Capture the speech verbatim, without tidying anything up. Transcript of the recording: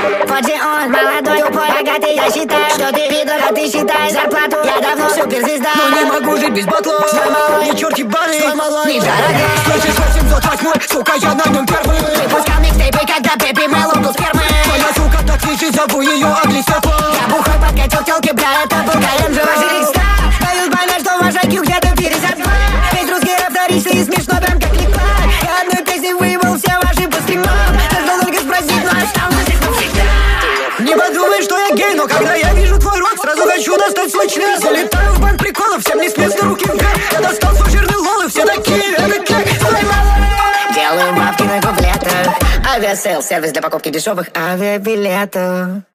Поджи он, молодой, тупой, богатый. Я считаю, что ты пидор, а ты считаешь зарплату. Я давно суперзвезда, но не могу жить без батлов. Стой малой, не черт ебаный, стой малой, недорогой. Слышишь, восемьсот восьмой, сука, я на нем первый. Выпускал микстейпы, когда Бэби Мэллоу был спермой. Твоя сука так лежит, зову ее Аглисепа. Я бухой подкатил телки, бля, это был Календжо. Ваши икста, дают понять, что ваш ай кью где-то пятьдесят два. Весь русский рэп вторичный и смешно, прям как липа. Я одной песней выебал все ваши по стримам. Ждал только спросить, но остался здесь навсегда. Не подумай, что я гей, но когда я вижу твой рот, сразу хочу достать свой член. Залетаю в банк приколов, всем не с места руки вверх. Я достал свой жирный лол, и все такие, это как стой малой. Делаю бабки на куплетах. Авиасейл, сервис для покупки дешевых авиабилетов.